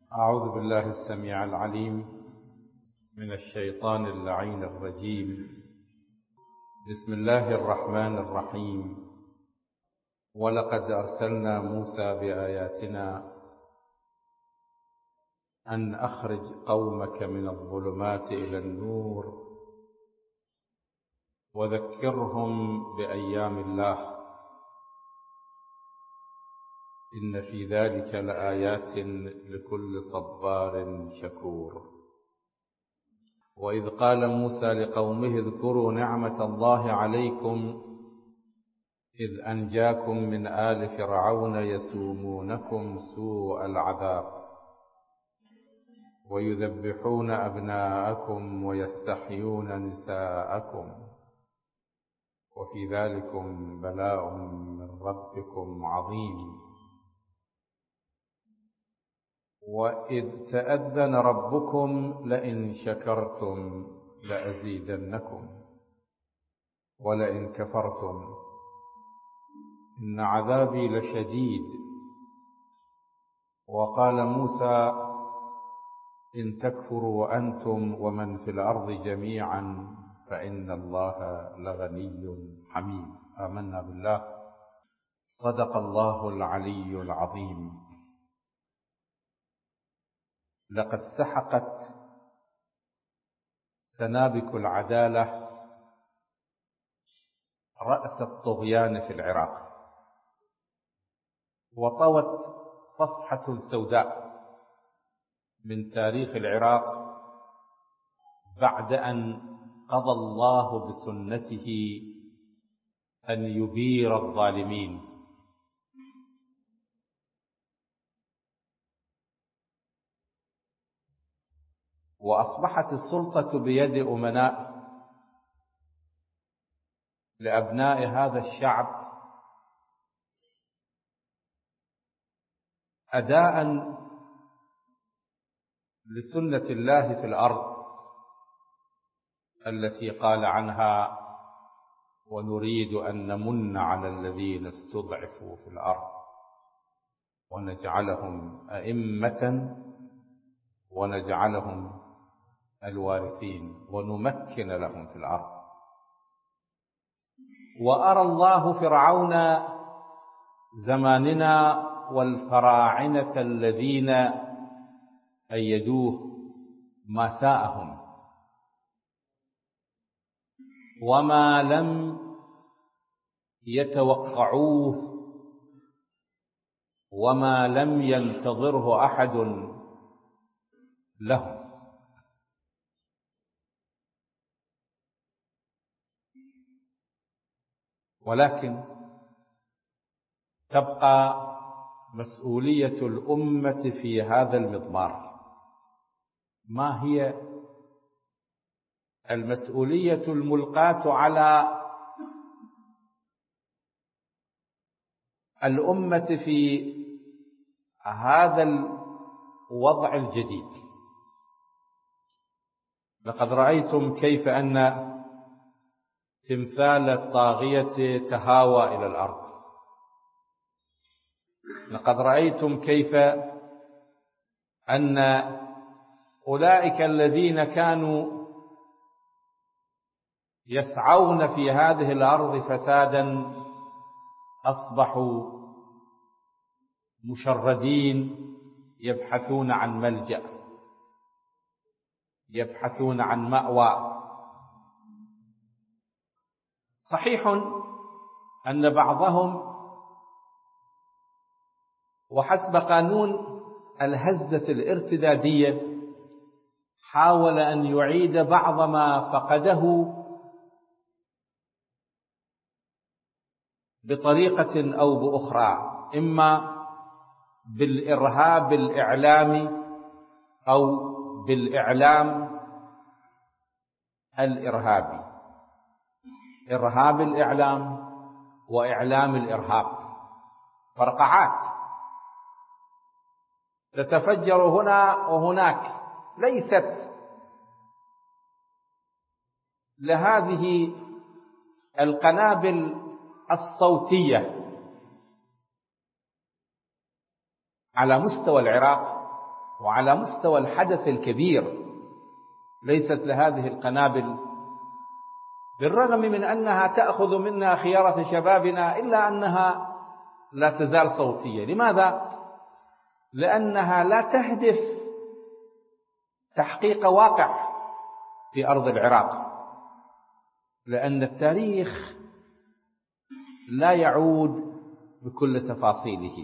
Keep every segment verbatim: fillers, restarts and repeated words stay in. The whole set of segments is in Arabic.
أعوذ بالله السميع العليم من الشيطان اللعين الرجيم. بسم الله الرحمن الرحيم. ولقد أرسلنا موسى بآياتنا أن أخرج قومك من الظلمات إلى النور وذكرهم بأيام الله إن في ذلك لآيات لكل صبار شكور. وإذ قال موسى لقومه اذكروا نعمة الله عليكم إذ أنجاكم من آل فرعون يسومونكم سوء العذاب ويذبحون أبناءكم ويستحيون نساءكم وفي ذلكم بلاء من ربكم عظيم. وإذ تأذن ربكم لئن شكرتم لأزيدنكم ولئن كفرتم إن عذابي لشديد. وقال موسى إن تكفروا أنتم ومن في الأرض جميعا فإن الله لغني حميد. آمنا بالله. صدق الله العلي العظيم. لقد سحقت سنابك العدالة رأس الطغيان في العراق وطوت صفحة سوداء من تاريخ العراق بعد أن قضى الله بسنته أن يبير الظالمين. وأصبحت السلطة بيد أمناء لأبناء هذا الشعب أداء لسنة الله في الأرض التي قال عنها ونريد أن نمن على الذين استضعفوا في الأرض ونجعلهم أئمة ونجعلهم الوارثين ونمكن لهم في الأرض. وأرى الله فرعون زماننا والفراعنة الذين أيدوه ما ساءهم وما لم يتوقعوه وما لم ينتظره أحد لهم. ولكن تبقى مسؤولية الأمة في هذا المضمار. ما هي المسؤولية الملقاة على الأمة في هذا الوضع الجديد؟ لقد رأيتم كيف أن تمثال الطاغية تهاوى إلى الأرض. لقد رأيتم كيف أن أولئك الذين كانوا يسعون في هذه الأرض فسادا أصبحوا مشردين يبحثون عن ملجأ، يبحثون عن مأوى. صحيح أن بعضهم وحسب قانون الهزة الارتدادية حاول أن يعيد بعض ما فقده بطريقة أو بأخرى، إما بالإرهاب الإعلامي أو بالإعلام الإرهابي. إرهاب الإعلام وإعلام الإرهاب فرقعات تتفجر هنا وهناك، ليست لهذه القنابل الصوتية على مستوى العراق وعلى مستوى الحدث الكبير ليست لهذه القنابل بالرغم من أنها تأخذ منا خيارة شبابنا إلا أنها لا تزال صوتية. لماذا؟ لأنها لا تهدف تحقيق واقع في أرض العراق، لأن التاريخ لا يعود بكل تفاصيله.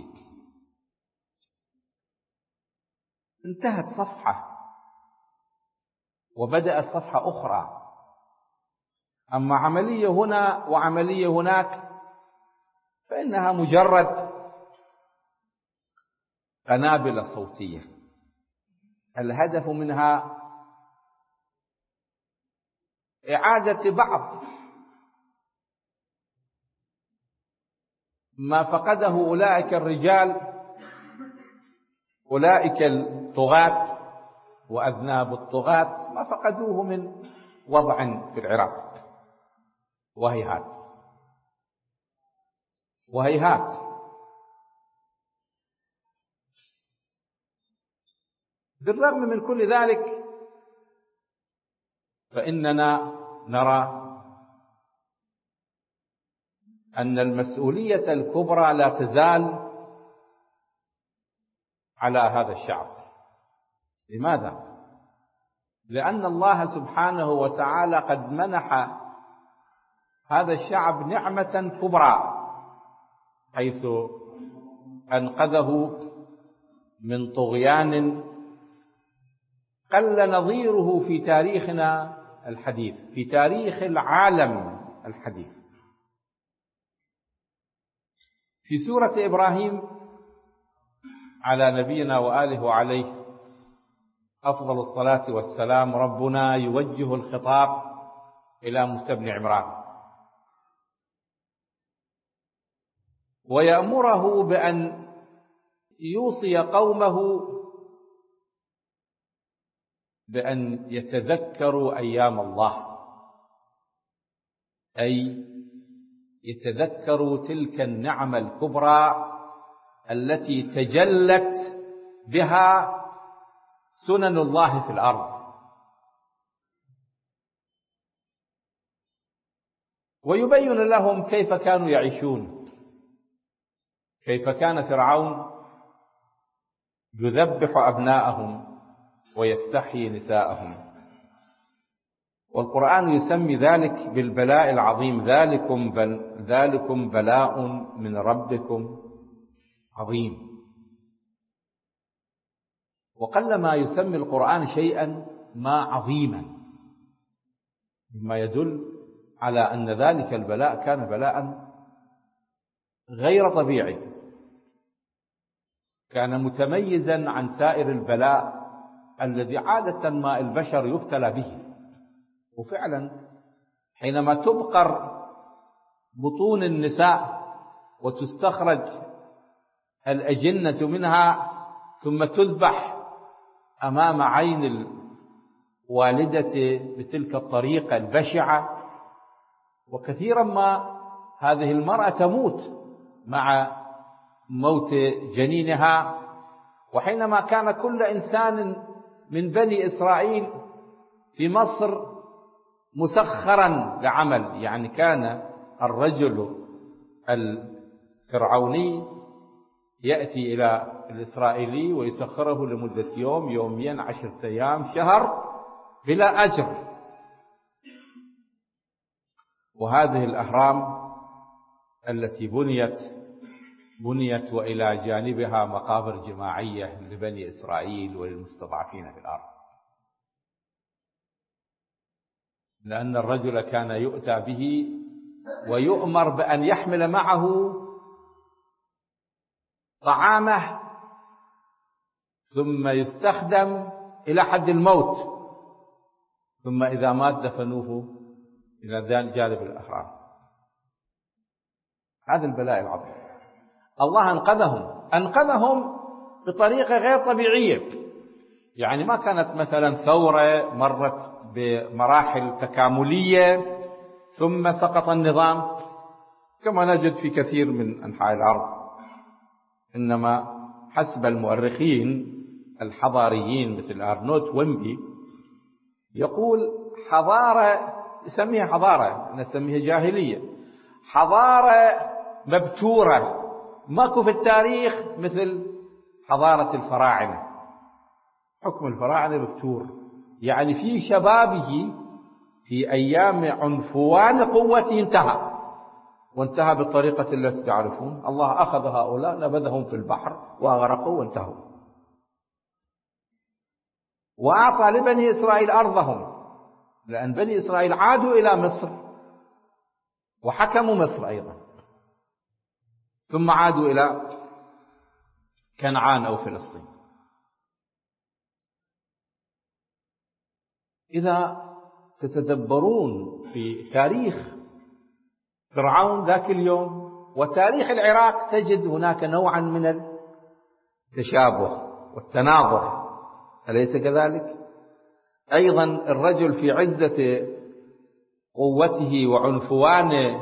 انتهت صفحة وبدأت صفحة أخرى. أما عملية هنا وعملية هناك فإنها مجرد قنابل صوتية الهدف منها إعادة بعض ما فقده أولئك الرجال، أولئك الطغاة وأذناب الطغاة، ما فقدوه من وضع في العراق. وهيهات وهيهات بالرغم من كل ذلك فإننا نرى أن المسؤولية الكبرى لا تزال على هذا الشعب. لماذا؟ لأن الله سبحانه وتعالى قد منح هذا الشعب نعمة كبرى، حيث أنقذه من طغيان قل نظيره في تاريخنا الحديث، في تاريخ العالم الحديث. في سورة إبراهيم على نبينا وآله وعليه أفضل الصلاة والسلام، ربنا يوجه الخطاب إلى موسى بن عمران ويأمره بأن يوصي قومه بأن يتذكروا أيام الله، أي يتذكروا تلك النعمة الكبرى التي تجلت بها سنن الله في الأرض. ويبين لهم كيف كانوا يعيشون، كيف كان فرعون يذبح أبناءهم ويستحيي نساءهم. والقرآن يسمي ذلك بالبلاء العظيم، ذلكم, بل ذلكم بلاء من ربكم عظيم. وقلما يسمي القرآن شيئا ما عظيما، مما يدل على أن ذلك البلاء كان بلاء غير طبيعي، كان متميزا عن سائر البلاء الذي عادة ما البشر يبتلى به. وفعلا حينما تبقر بطون النساء وتستخرج الأجنة منها ثم تذبح أمام عين الوالدة بتلك الطريقة البشعة، وكثيرا ما هذه المرأة تموت مع موت جنينها. وحينما كان كل إنسان من بني إسرائيل في مصر مسخرا لعمل، يعني كان الرجل الفرعوني يأتي إلى الإسرائيلي ويسخره لمدة يوم، يومين، عشرة أيام، شهر، بلا أجر. وهذه الأهرام التي بنيت بنيت وإلى جانبها مقابر جماعية لبني إسرائيل وللمستضعفين في الأرض، لأن الرجل كان يؤتى به ويؤمر بأن يحمل معه طعامه ثم يستخدم إلى حد الموت، ثم إذا مات دفنوه إلى جانب الأهرام. هذا البلاء العظيم. الله أنقذهم أنقذهم بطريقة غير طبيعية، يعني ما كانت مثلا ثورة مرت بمراحل تكاملية ثم سقط النظام كما نجد في كثير من أنحاء الأرض، إنما حسب المؤرخين الحضاريين مثل أرنولد توينبي يقول حضارة، يسميها حضارة، نسميها جاهلية، حضارة مبتورة ماكو في التاريخ مثل حضارة الفراعنة. حكم الفراعنة مبتور، يعني في شبابه في أيام عنفوان قوته انتهى، وانتهى بالطريقة التي تعرفون. الله أخذ هؤلاء نبذهم في البحر وأغرقوا وانتهوا، وأعطى لبني إسرائيل أرضهم، لأن بني إسرائيل عادوا إلى مصر وحكموا مصر أيضا، ثم عادوا إلى كنعان أو فلسطين. إذا تتدبرون في تاريخ فرعون ذاك اليوم وتاريخ العراق تجد هناك نوعا من التشابه والتناظر، أليس كذلك؟ أيضا الرجل في عزة قوته وعنفوان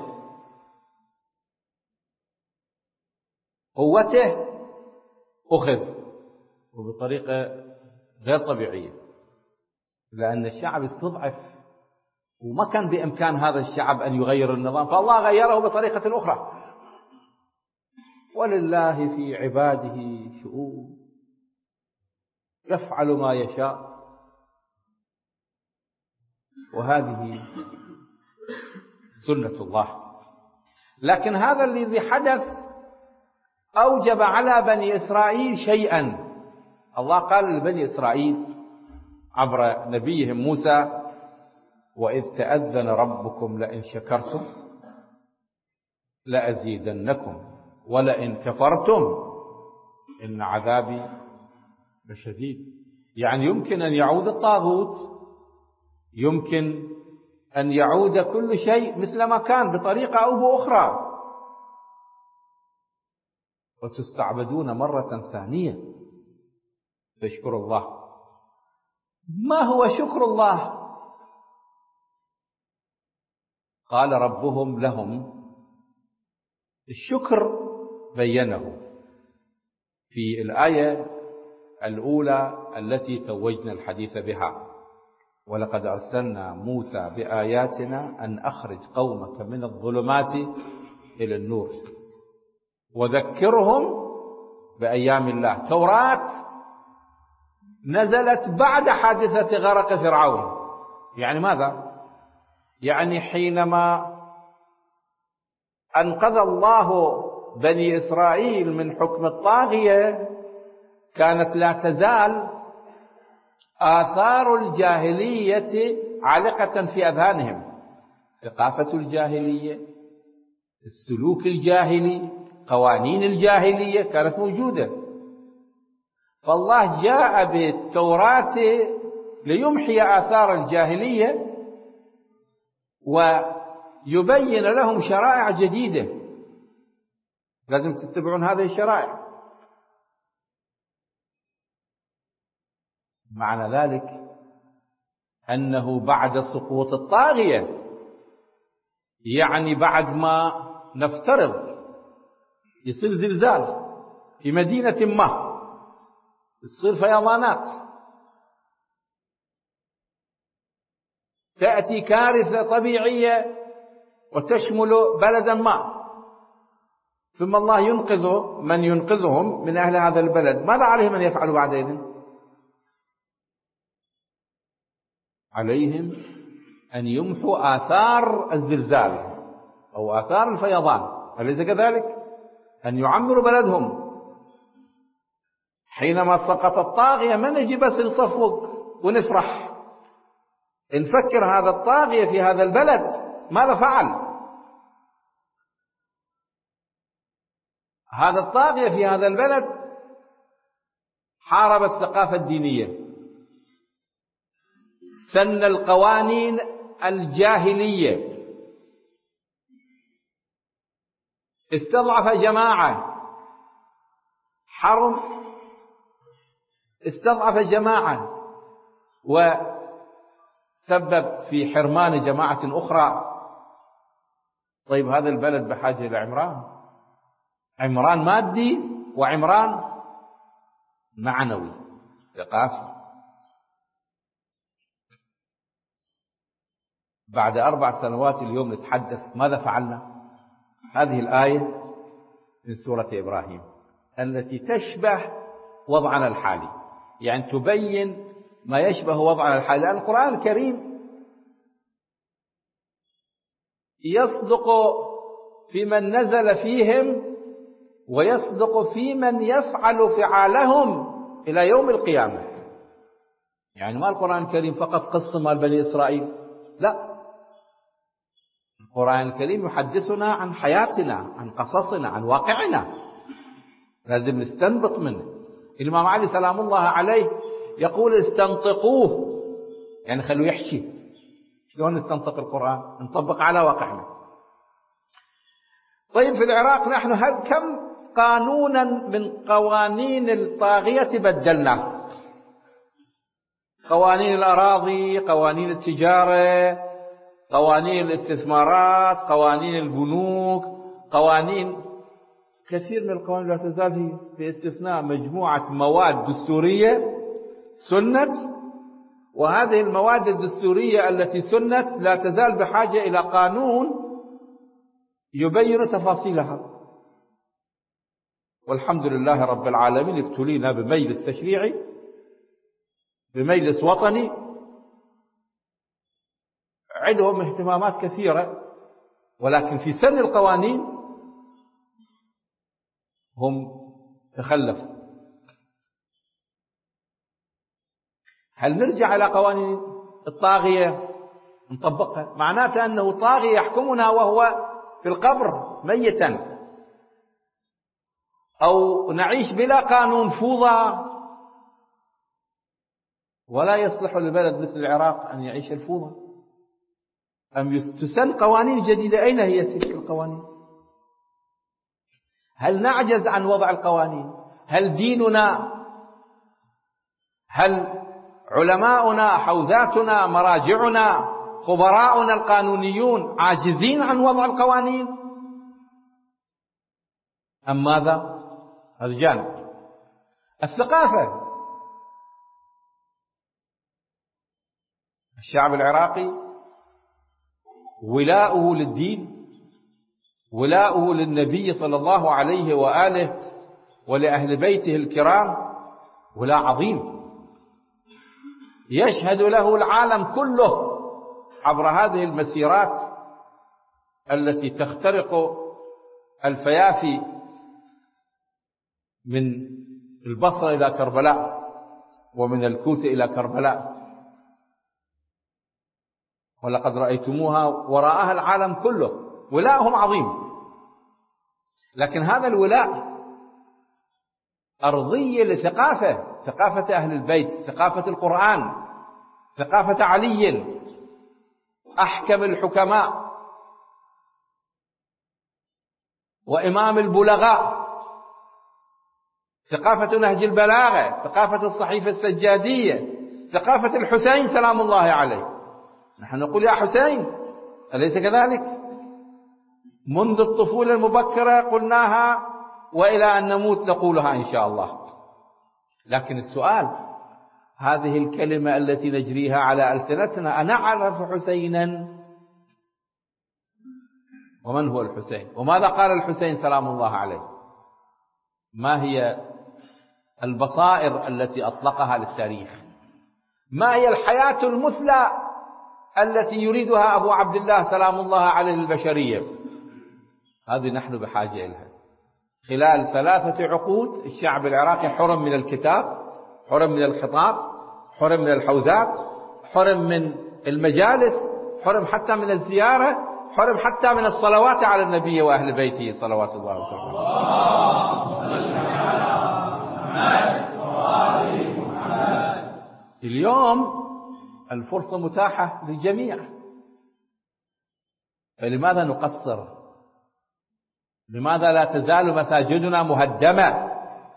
قوته أخذ وبطريقة غير طبيعية، لأن الشعب استضعف وما كان بإمكان هذا الشعب أن يغير النظام، فالله غيره بطريقة أخرى. ولله في عباده شؤون يفعل ما يشاء، وهذه سنة الله. لكن هذا الذي حدث أوجب على بني إسرائيل شيئا. الله قال لبني إسرائيل عبر نبيهم موسى: وإذ تأذن ربكم لئن شكرتم لأزيدنكم ولئن كفرتم إن عذابي لشديد. يعني يمكن أن يعود الطاغوت، يمكن أن يعود كل شيء مثل ما كان بطريقة أو بأخرى، وتستعبدون مرة ثانية فاشكروا الله. ما هو شكر الله؟ قال ربهم لهم الشكر، بينه في الآية الأولى التي توجنا الحديث بها: ولقد أرسلنا موسى بآياتنا أن أخرج قومك من الظلمات إلى النور وذكرهم بأيام الله. توراة نزلت بعد حادثة غرق فرعون. يعني ماذا؟ يعني حينما أنقذ الله بني إسرائيل من حكم الطاغية كانت لا تزال آثار الجاهلية عالقة في أذهانهم، ثقافة الجاهلية، السلوك الجاهلي، قوانين الجاهلية كانت موجودة. فالله جاء بالتوراة ليمحي آثار الجاهلية ويبين لهم شرائع جديدة، لازم تتبعون هذه الشرائع. معنى ذلك أنه بعد سقوط الطاغية، يعني بعد ما نفترض يصير زلزال في مدينة ما، تصير فيضانات، تأتي كارثة طبيعية وتشمل بلدا ما، ثم الله ينقذ من ينقذهم من أهل هذا البلد، ماذا عليهم أن يفعلوا بعدئذ؟ عليهم أن يمحوا آثار الزلزال أو آثار الفيضان، أليس كذلك؟ أن يعمروا بلدهم. حينما سقط الطاغية ما نجي بس نصفق ونفرح، نفكر هذا الطاغية في هذا البلد ماذا فعل؟ هذا الطاغية في هذا البلد حارب الثقافة الدينية، سن القوانين الجاهلية، استضعف جماعة، حرم استضعف جماعة وسبب في حرمان جماعة أخرى. طيب هذا البلد بحاجة إلى عمران، عمران مادي وعمران معنوي. ثقافي. بعد أربع سنوات اليوم نتحدث ماذا فعلنا؟ هذه الآية من سورة إبراهيم التي تشبه وضعنا الحالي، يعني تبين ما يشبه وضعنا الحالي، لأن القرآن الكريم يصدق في من نزل فيهم ويصدق في من يفعل فعالهم إلى يوم القيامة. يعني ما القرآن الكريم فقط قصة مال بني إسرائيل، لا، القرآن الكريم يحدثنا عن حياتنا، عن قصصنا، عن واقعنا، لازم نستنبط منه. الإمام علي سلام الله عليه يقول استنطقوه، يعني خلوه يحكي. شلون نستنطق القرآن؟ نطبق على واقعنا. طيب في العراق نحن هل كم قانونا من قوانين الطاغية بدلنا؟ قوانين الأراضي، قوانين التجارة، قوانين الاستثمارات، قوانين البنوك، قوانين كثير من القوانين لا تزال هي، باستثناء مجموعة مواد دستورية سنت، وهذه المواد الدستورية التي سنت لا تزال بحاجة إلى قانون يبين تفاصيلها. والحمد لله رب العالمين ابتلينا بمجلس تشريعي، بمجلس وطني عندهم اهتمامات كثيرة، ولكن في سن القوانين هم تخلفوا. هل نرجع على قوانين الطاغية نطبقها؟ معناته أنه طاغية يحكمنا وهو في القبر ميتا، أو نعيش بلا قانون فوضى. ولا يصلح لبلد مثل العراق أن يعيش الفوضى، أم تسن قوانين جديدة. أين هي تلك القوانين؟ هل نعجز عن وضع القوانين؟ هل ديننا، هل علماؤنا، حوزاتنا، مراجعنا، خبراؤنا القانونيون عاجزين عن وضع القوانين أم ماذا؟ هذا جانب. الثقافة، الشعب العراقي ولاؤه للدين، ولاؤه للنبي صلى الله عليه وآله ولأهل بيته الكرام ولاء عظيم يشهد له العالم كله عبر هذه المسيرات التي تخترق الفيافي من البصرة إلى كربلاء ومن الكوت إلى كربلاء، ولقد رأيتموها وراءها العالم كله. ولاءهم عظيم، لكن هذا الولاء أرضية لثقافة، ثقافة أهل البيت، ثقافة القرآن، ثقافة علي أحكم الحكماء وإمام البلغاء، ثقافة نهج البلاغة، ثقافة الصحيفة السجادية، ثقافة الحسين سلام الله عليه. نحن نقول يا حسين، أليس كذلك؟ منذ الطفولة المبكرة قلناها وإلى أن نموت نقولها إن شاء الله. لكن السؤال، هذه الكلمة التي نجريها على ألسنتنا أنعرف حسينا؟ ومن هو الحسين؟ وماذا قال الحسين سلام الله عليه؟ ما هي البصائر التي أطلقها للتاريخ؟ ما هي الحياة المثلى التي يريدها أبو عبد الله سلام الله عليه البشرية؟ هذه نحن بحاجة إليها. خلال ثلاثة عقود الشعب العراقي حرم من الكتاب، حرم من الخطاب، حرم من الحوزات، حرم من المجالس، حرم حتى من الزيارة، حرم حتى من الصلوات على النبي وأهل بيته صلوات الله وسلامه. اليوم الفرصة متاحة للجميع، فلماذا نقصر؟ لماذا لا تزال مساجدنا مهدمة؟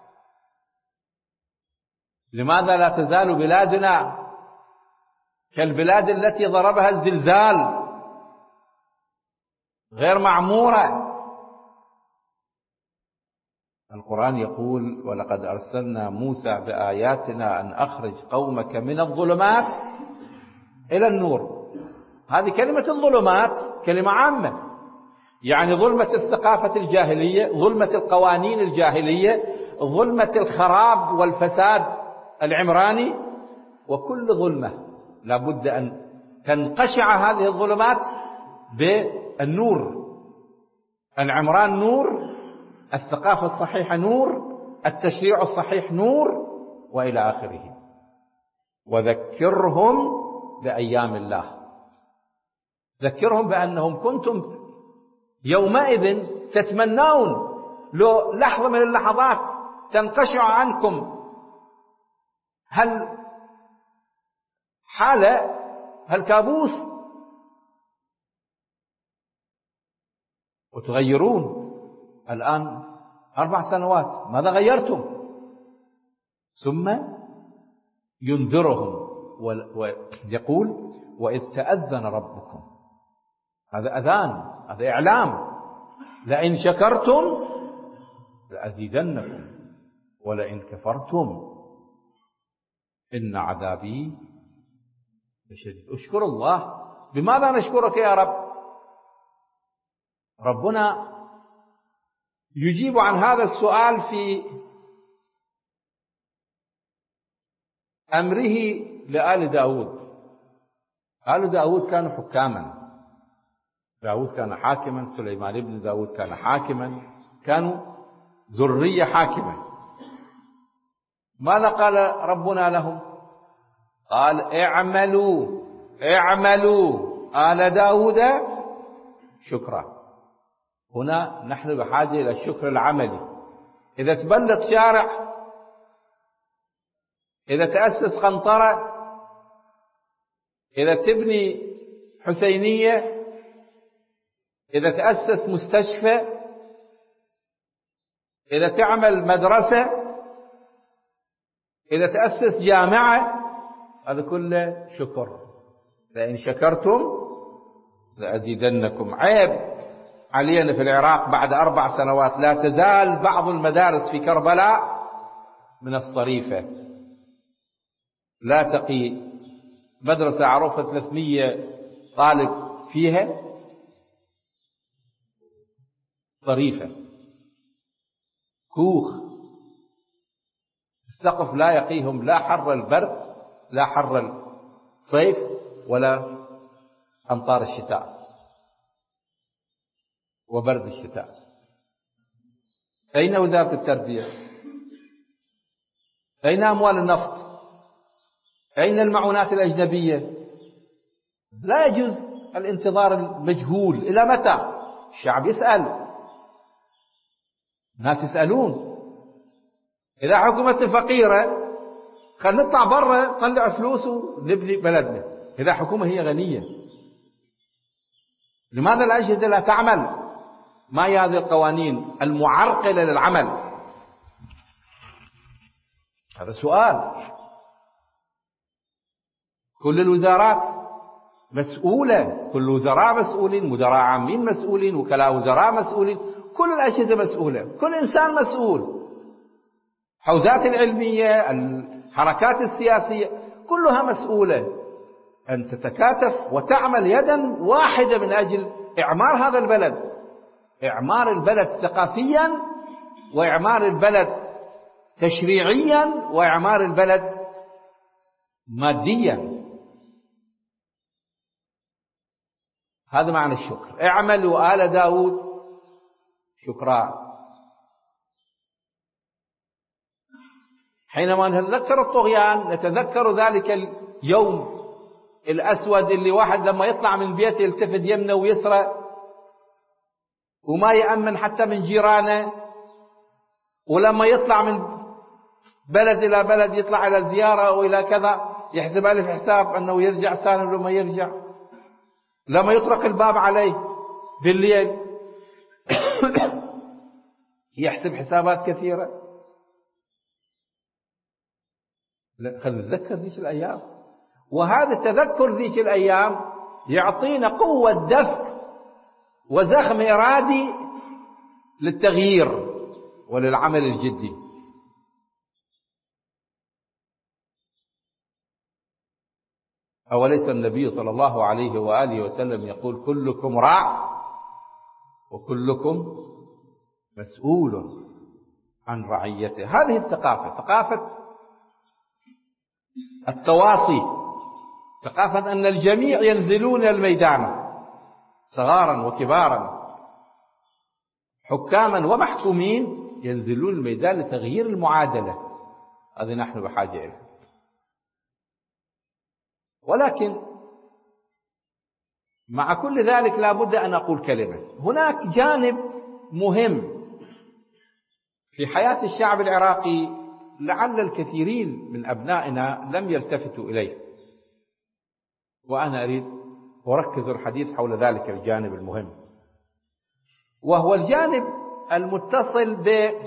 لماذا لا تزال بلادنا كالبلاد التي ضربها الزلزال غير معمورة؟ القرآن يقول ولقد أرسلنا موسى بآياتنا أن أخرج قومك من الظلمات إلى النور. هذه كلمة الظلمات كلمة عامة، يعني ظلمة الثقافة الجاهلية، ظلمة القوانين الجاهلية، ظلمة الخراب والفساد العمراني، وكل ظلمة لابد أن تنقشع هذه الظلمات بالنور. العمران نور، الثقافة الصحيحة نور، التشريع الصحيح نور، وإلى آخره. وذكرهم بأيام الله، ذكرهم بأنهم كنتم يومئذ تتمنون لو لحظة من اللحظات تنقشع عنكم هل حالة هل كابوس، وتغيرون. الآن أربع سنوات ماذا غيرتم؟ ثم ينذرهم ويقول وإذ تأذن ربكم. هذا أذان، هذا إعلام. لئن شكرتم لأزيدنكم ولئن كفرتم إن عذابي لشديد. اشكر الله. بماذا نشكرك يا رب؟ ربنا يجيب عن هذا السؤال في أمره لآل داود. آل داود كانوا حكاما، داود كان حاكما، سليمان بن داود كان حاكما، كانوا ذرية حاكمة. ماذا قال ربنا لهم؟ قال اعملوا اعملوا آل داود شكرا. هنا نحن بحاجة إلى الشكر العملي. إذا تبلط شارع، إذا تأسس قنطرة، إذا تبني حسينية، إذا تأسس مستشفى، إذا تعمل مدرسة، إذا تأسس جامعة، هذا كله شكر. لئن شكرتم لأزيدنكم. عيب علينا في العراق بعد أربع سنوات لا تزال بعض المدارس في كربلاء من الصريفة، لا تقي مدرسة عروفة ثلاثمية طالب فيها صريفة، كوخ، السقف لا يقيهم لا حر البرد لا حر الصيف ولا أمطار الشتاء وبرد الشتاء. أين وزارة التربية؟ أين أموال النفط؟ أين المعونات الأجنبية؟ لا يجوز الانتظار المجهول. إلى متى؟ الشعب يسأل، الناس يسألون. إذا حكومة فقيرة خلينا نطلع برا نطلع فلوس ونبني بلدنا. إذا حكومة هي غنية لماذا الأجهزة لا تعمل؟ ما هي هذه القوانين المعرقلة للعمل؟ هذا سؤال. كل الوزارات مسؤولة، كل الوزراء مسؤولين، مدراء عامين مسؤولين، وكلاء وزراء مسؤولين، كل الأجهزة مسؤولة، كل إنسان مسؤول. حوزات العلمية، الحركات السياسية كلها مسؤولة أن تتكاتف وتعمل يدا واحدة من أجل إعمار هذا البلد، إعمار البلد ثقافيا، وإعمار البلد تشريعيا، وإعمار البلد ماديا. هذا معنى الشكر. اعملوا آل داود شكرا. حينما نتذكر الطغيان نتذكر ذلك اليوم الأسود اللي واحد لما يطلع من بيته يلتفت يمنه ويسرى وما يأمن حتى من جيرانه، ولما يطلع من بلد إلى بلد يطلع إلى زيارة وإلى كذا يحسب ألف حساب أنه يرجع سالم لما يرجع، لما يطرق الباب عليه بالليل يحسب حسابات كثيرة. خلينا نتذكر ذيك الأيام، وهذا التذكر ذيك الأيام يعطينا قوة دفع وزخم إرادي للتغيير. وللعمل الجدي. أوليس النبي صلى الله عليه وآله وسلم يقول كلكم راع وكلكم مسؤول عن رعيته؟ هذه الثقافة، ثقافة التواصي، ثقافة أن الجميع ينزلون الميدان صغارا وكبارا، حكاما ومحكومين ينزلون الميدان لتغيير المعادلة. هذه نحن بحاجة إليها. ولكن مع كل ذلك لا بد أن أقول كلمة. هناك جانب مهم في حياة الشعب العراقي لعل الكثيرين من أبنائنا لم يلتفتوا إليه، وأنا أريد أركز الحديث حول ذلك الجانب المهم، وهو الجانب المتصل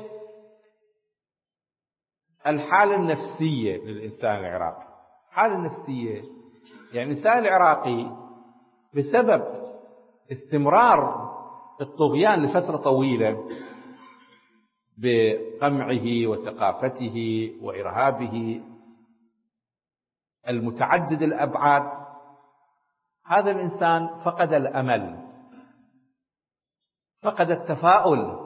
بالحالة النفسية للإنسان العراقي. الحالة النفسية يعني الإنسان العراقي بسبب استمرار الطغيان لفترة طويلة بقمعه وثقافته وإرهابه المتعدد الأبعاد، هذا الإنسان فقد الأمل، فقد التفاؤل،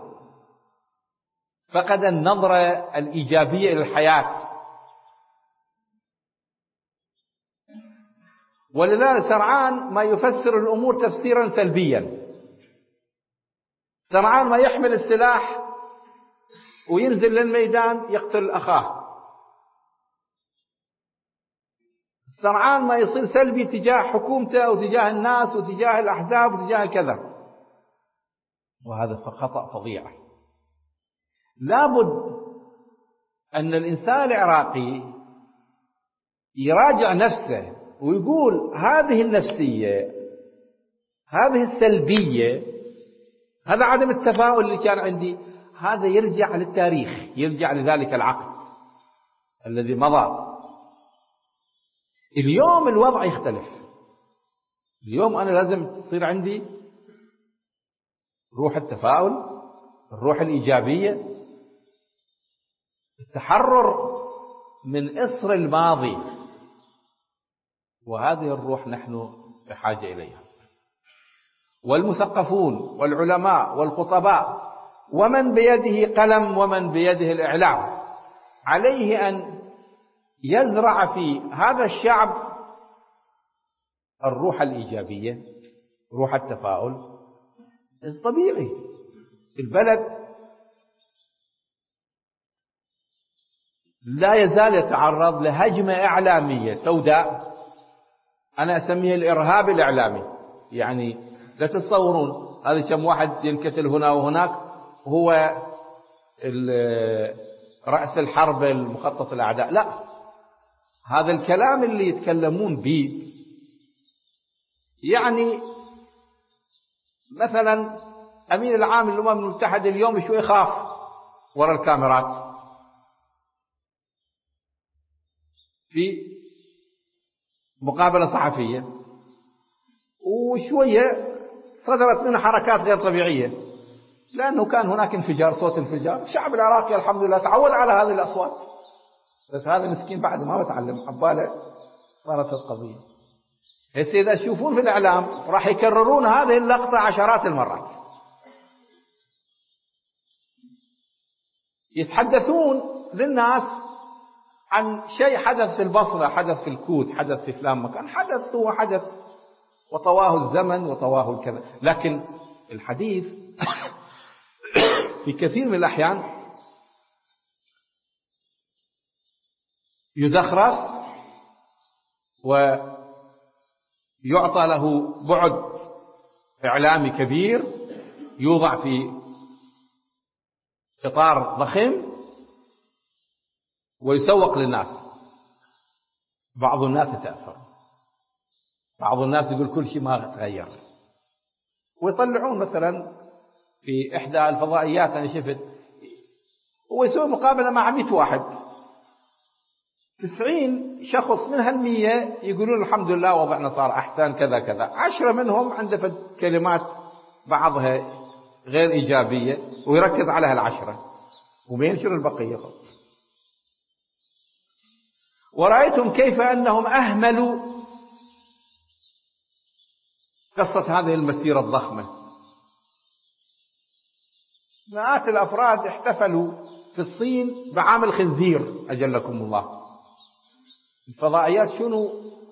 فقد النظرة الإيجابية إلى الحياة. ولذلك سرعان ما يفسر الأمور تفسيرا سلبيا، سرعان ما يحمل السلاح وينزل للميدان يقتل أخاه، سرعان ما يصير سلبي تجاه حكومته وتجاه الناس وتجاه الأحزاب وتجاه كذا، وهذا خطأ فظيع. لابد أن الإنسان العراقي يراجع نفسه ويقول هذه النفسية، هذه السلبية، هذا عدم التفاؤل اللي كان عندي، هذا يرجع للتاريخ، يرجع لذلك العقد الذي مضى. اليوم الوضع يختلف. اليوم أنا لازم تصير عندي روح التفاؤل، الروح الإيجابية، التحرر من إصر الماضي، وهذه الروح نحن بحاجة إليها. والمثقفون والعلماء والخطباء ومن بيده قلم ومن بيده الإعلام عليه أن يزرع في هذا الشعب الروح الإيجابية، روح التفاؤل. الطبيعي البلد لا يزال يتعرض لهجمة إعلامية سوداء، أنا أسميها الإرهاب الإعلامي. يعني لا تتصورون هذا كم واحد ينكتل هنا وهناك هو رأس الحرب المخطط الأعداء، لا، هذا الكلام اللي يتكلمون به يعني مثلا أمين العام للأمم المتحدة اليوم شوي خاف وراء الكاميرات في مقابلة صحفية، وشوية صدرت منه حركات غير طبيعية لأنه كان هناك انفجار، صوت انفجار. الشعب العراقي الحمد لله تعود على هذه الأصوات، بس هذا مسكين بعد ما يتعلم عبالة صارت القضية. هسه إذا تشوفون في الإعلام راح يكررون هذه اللقطة عشرات المرات، يتحدثون للناس عن شيء حدث في البصرة، حدث في الكوت، حدث في فلان مكان، حدث هو حدث وطواه الزمن وطواه الكذا. لكن الحديث في كثير من الأحيان يزخرف ويعطى له بعد إعلامي كبير، يوضع في إطار ضخم ويسوق للناس. بعض الناس يتأثر، بعض الناس يقول كل شيء ما تغير، ويطلعون مثلا في إحدى الفضائيات أنا شفت هو يسوي مقابلة مع مئة واحد، تسعين شخص من هالمية يقولون الحمد لله وضعنا صار أحسن كذا كذا، عشرة منهم عنده كلمات بعضها غير إيجابية ويركز على هالعشرة. وبينشر البقية. ورأيتم كيف أنهم أهملوا قصة هذه المسيرة الضخمة. مئات الأفراد احتفلوا في الصين بعام الخنزير أجلكم الله. الفضائيات شنو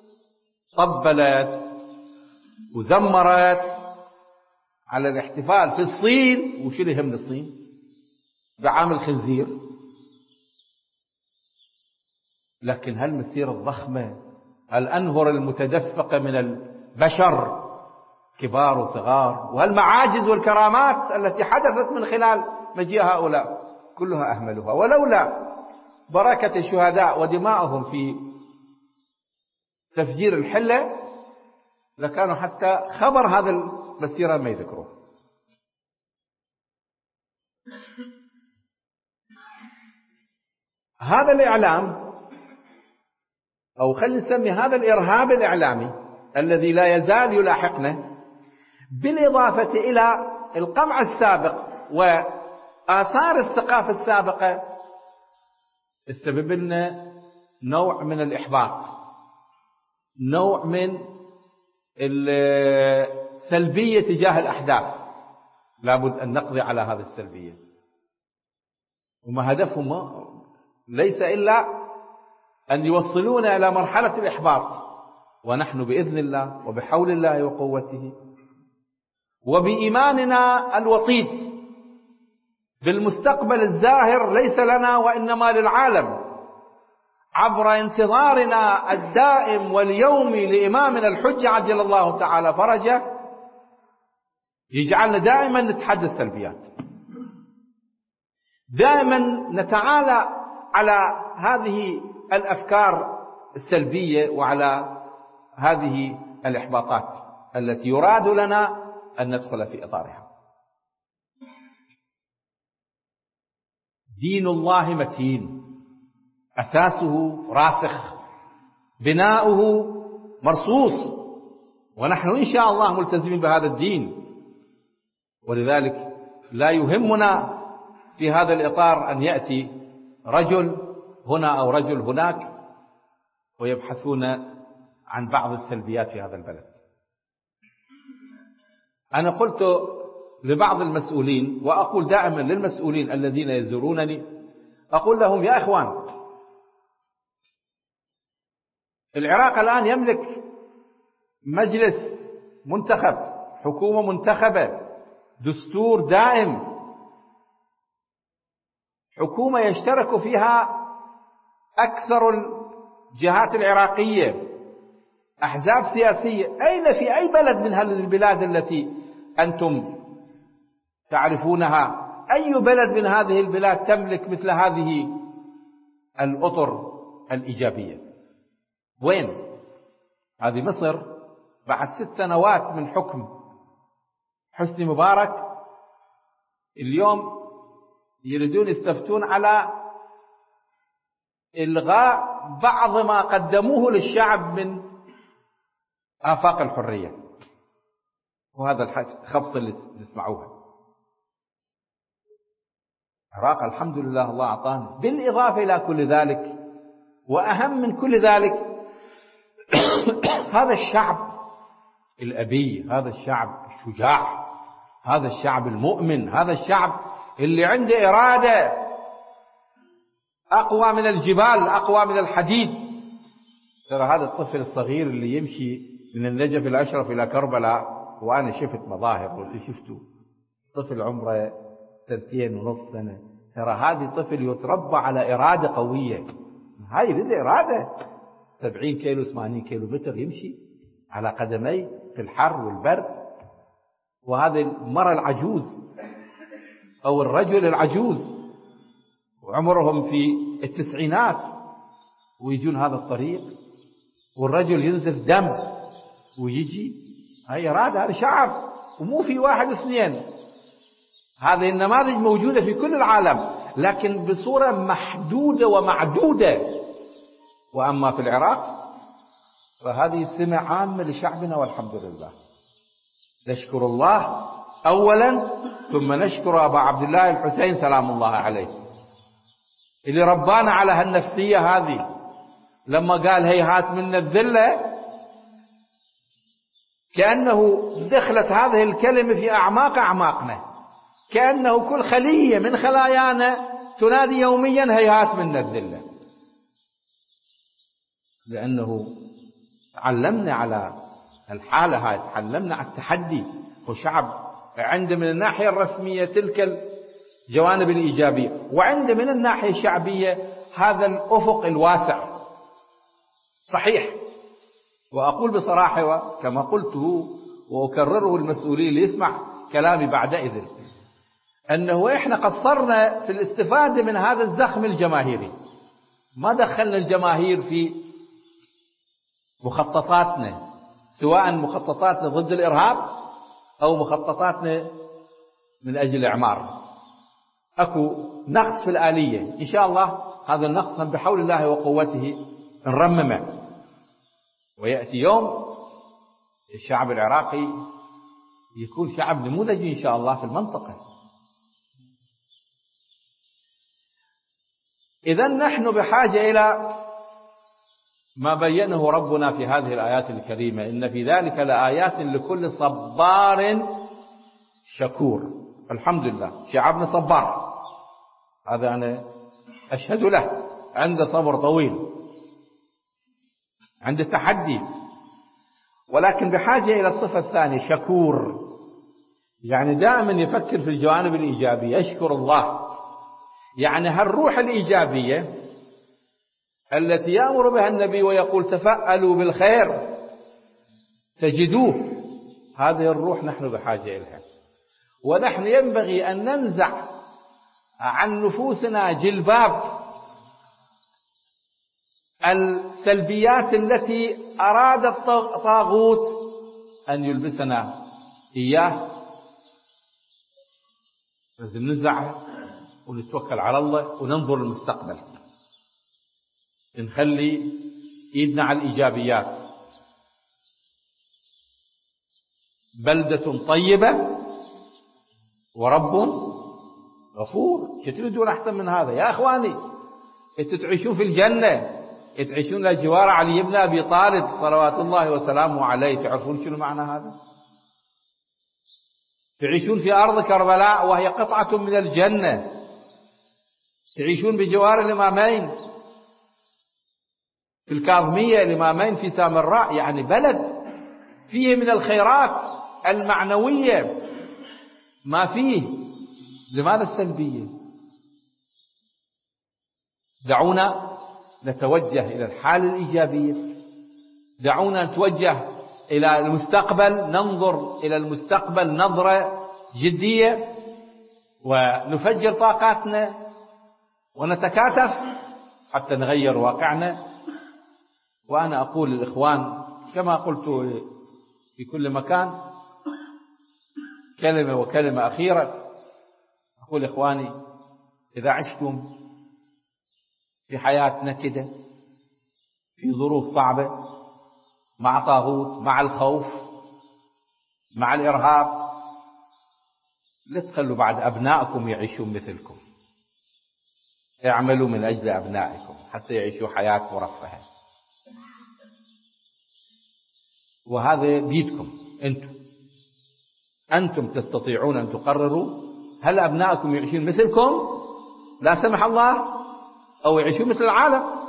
طبلت وزمرت على الاحتفال في الصين، وشنو يهم الصين بعام الخنزير. لكن هالمسيرة الضخمة، الأنهر المتدفقة من البشر كبار وصغار، وهالمعاجز والكرامات التي حدثت من خلال مجيء هؤلاء كلها أهملوها. ولولا بركة الشهداء ودماؤهم في تفجير الحلة لكانوا حتى خبر هذا المسيرة ما يذكروه. هذا الإعلام، أو خلينا نسمي هذا الإرهاب الإعلامي الذي لا يزال يلاحقنا، بالإضافة إلى القمع السابق وآثار الثقافة السابقة، السبب لنا نوع من الإحباط، نوع من السلبية تجاه الأحداث. لابد أن نقضي على هذه السلبية. وما هدفهم ليس إلا أن يوصلونا إلى مرحلة الإحباط، ونحن بإذن الله وبحول الله وقوته وبإيماننا الوطيد بالمستقبل الزاهر ليس لنا وإنما للعالم، عبر انتظارنا الدائم واليومي لإمامنا الحجة عجل الله تعالى فرجه، يجعلنا دائما نتحدى السلبيات، دائما نتعالى على هذه الأفكار السلبية وعلى هذه الإحباطات التي يراد لنا أن ندخل في إطارها. دين الله متين، أساسه راسخ، بناؤه مرصوص، ونحن إن شاء الله ملتزمين بهذا الدين. ولذلك لا يهمنا في هذا الإطار أن يأتي رجل هنا أو رجل هناك ويبحثون عن بعض السلبيات في هذا البلد. أنا قلت لبعض المسؤولين، وأقول دائما للمسؤولين الذين يزورونني، أقول لهم يا إخوان، العراق الآن يملك مجلس منتخب، حكومة منتخبة، دستور دائم، حكومة يشترك فيها أكثر الجهات العراقية، أحزاب سياسية. أين في أي بلد من هذه البلاد التي أنتم تعرفونها، أي بلد من هذه البلاد تملك مثل هذه الأطر الإيجابية؟ وين؟ هذه مصر بعد ست سنوات من حكم حسني مبارك اليوم يريدون يستفتون على إلغاء بعض ما قدموه للشعب من آفاق الحرية، وهذا الخبص اللي تسمعوها. العراق الحمد لله الله أعطانا. بالإضافة إلى كل ذلك وأهم من كل ذلك هذا الشعب الأبي، هذا الشعب الشجاع، هذا الشعب المؤمن، هذا الشعب اللي عنده إرادة أقوى من الجبال، أقوى من الحديد. ترى هذا الطفل الصغير اللي يمشي من النجف الأشرف إلى كربلاء، وأنا شفت مظاهر واللي شفته طفل عمره سنتين ونص سنة، ترى هذا طفل يتربى على إرادة قوية. هاي يريد إرادة. سبعين كيلو ثمانين كيلو متر يمشي على قدمي في الحر والبرد. وهذه المرأة العجوز أو الرجل العجوز وعمرهم في التسعينات ويجون هذا الطريق، والرجل ينزف دم ويجي. هاي إرادة، هذا شعب، ومو في واحد اثنين. هذه النماذج موجودة في كل العالم لكن بصورة محدودة ومعدودة. وأما في العراق فهذه سمة عامة لشعبنا والحمد لله. نشكر الله أولا، ثم نشكر أبا عبد الله الحسين سلام الله عليه اللي ربانا على هالنفسية هذه، لما قال هيهات من الذلة كأنه دخلت هذه الكلمة في أعماق أعماقنا، كأنه كل خلية من خلايانا تنادي يوميا هيهات من الذلة، لأنه تعلمنا على الحالة هاي، تعلمنا على التحدي. وشعب عنده من الناحية الرسمية تلك الجوانب الإيجابية، وعنده من الناحية الشعبية هذا الأفق الواسع. صحيح، وأقول بصراحة كما قلته وأكرره المسؤولين اللي يسمع كلامي بعدئذ، أنه إحنا قصرنا في الاستفادة من هذا الزخم الجماهيري، ما دخلنا الجماهير في مخططاتنا، سواء مخططاتنا ضد الإرهاب أو مخططاتنا من أجل الإعمار. أكو نقص في الآلية، إن شاء الله هذا النقص بحول الله وقوته نرممه، ويأتي يوم الشعب العراقي يكون شعب نموذجي إن شاء الله في المنطقة. إذن نحن بحاجة إلى ما بينه ربنا في هذه الآيات الكريمة، إن في ذلك لآيات لكل صبار شكور. الحمد لله شعبنا صبار، هذا أنا أشهد له، عنده صبر طويل، عنده تحدي، ولكن بحاجة إلى الصفة الثانية شكور، يعني دائما يفكر في الجوانب الإيجابية، يشكر الله. يعني هالروح الإيجابية التي يأمر بها النبي ويقول تفألوا بالخير تجدوه، هذه الروح نحن بحاجة إليها. ونحن ينبغي أن ننزع عن نفوسنا جلباب السلبيات التي أراد الطاغوت أن يلبسنا إياه، لازم ننزعها ونتوكل على الله وننظر للمستقبل، نخلي إيدنا على الإيجابيات. بلدة طيبة ورب غفور، شو تريدون أحسن من هذا يا أخواني؟ أنتوا تعيشون في الجنة، تعيشون لجوار علي بن أبي طالب صلوات الله وسلامه عليه، تعرفون شنو معنى هذا؟ تعيشون في أرض كربلاء وهي قطعة من الجنة، تعيشون بجوار الإمامين في الكاظمية، الإمامين في سامراء، يعني بلد فيه من الخيرات المعنوية ما فيه. لماذا السلبية؟ دعونا نتوجه إلى الحالة الإيجابية، دعونا نتوجه إلى المستقبل، ننظر إلى المستقبل نظرة جدية، ونفجر طاقاتنا ونتكاتف حتى نغير واقعنا. وأنا أقول للإخوان كما قلت في كل مكان كلمة وكلمة أخيرة، أقول إخواني إذا عشتم في حياتنا كده في ظروف صعبة مع طاغوت، مع الخوف، مع الإرهاب، لا تخلوا بعد أبنائكم يعيشون مثلكم، اعملوا من أجل أبنائكم حتى يعيشوا حياة مرفهة. وهذا بيدكم أنتم، أنتم تستطيعون أن تقرروا هل أبنائكم يعيشون مثلكم لا سمح الله أو يعيشون مثل العالم.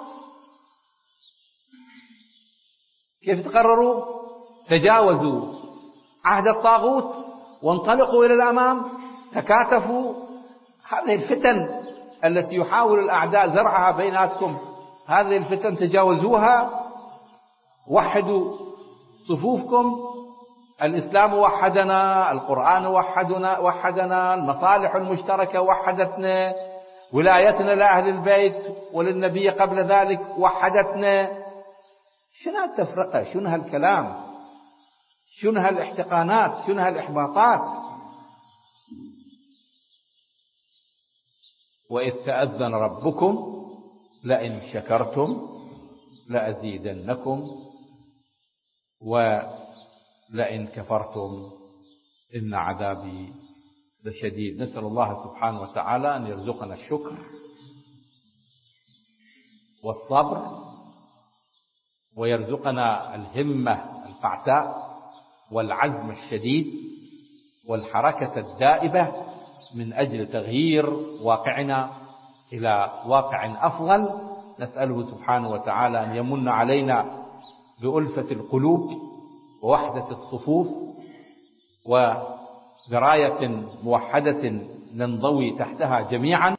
كيف تقرروا؟ تجاوزوا عهد الطاغوت وانطلقوا إلى الأمام، تكاتفوا. هذه الفتن التي يحاول الأعداء زرعها بيناتكم، هذه الفتن تجاوزوها، وحدوا صفوفكم. الإسلام وحدنا، القرآن وحدنا وحدنا، المصالح المشتركة وحدتنا، ولايتنا لأهل البيت وللنبي قبل ذلك وحدتنا. شنو هالتفرقة؟ شنو هالكلام؟ شنو هالاحتقانات؟ شنو هالإحباطات؟ وإذ تأذن ربكم لئن شكرتم لأزيدنكم ولئن كفرتم إن عذابي لشديد. نسأل الله سبحانه وتعالى أن يرزقنا الشكر والصبر، ويرزقنا الهمة الفعساء والعزم الشديد والحركة الدائبة من أجل تغيير واقعنا إلى واقع أفضل. نسأله سبحانه وتعالى أن يمن علينا بألفة القلوب ووحدة الصفوف وبراية موحدة ننضوي تحتها جميعا.